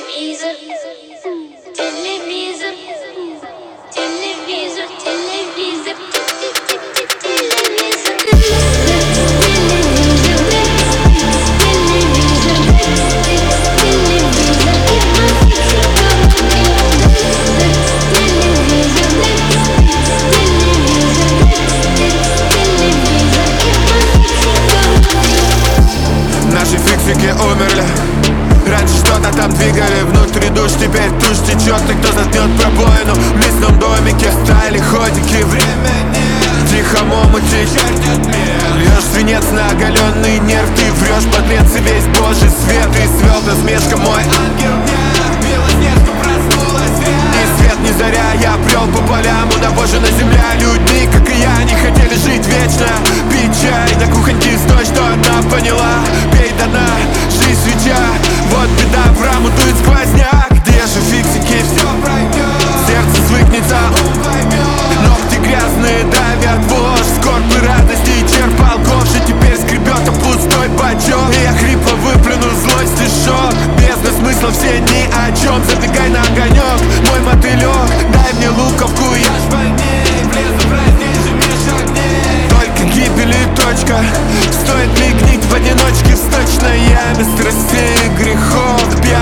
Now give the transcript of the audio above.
Телевизор, телевизор, телевизор, телевизор, Наши фиксики умерли. Раньше что-то там двигали, внутри душ, теперь тушь течет. И кто заткнет пробоину в местном домике? Стали ходики, время нет. Тихо омуте чертят мир. Льешь свинец на оголенный нерв. Ты врешь, подлец, и весь божий свет. И свел насмешка, мой ангел нет. Белоснежка проснулась, ни свет, ни заря. Я брел по полям, унавожена земля людьми, как и я, не хотели жить вечно. Пить чай на кухоньке с той, что одна поняла. Пей до дна, жизнь свеча. Вот беда, в раму дует сквозняк. Где же фиксики, все пройдет. Сердце свыкнется, ум поймет. Ногти грязные давят вошь. Скорбь и радости черпал ковши. Теперь скребет о пустой бачок. И я хрипло выплюну злой стишок. Бездна смысла все ни о чем. Забегай на огонек, мой мотылек. Дай мне луковку, я ж по ней влезу в разделье меж огней. Только гибели точка. Стоит ли гнить в одиночке в сточной яме страстей и грехов?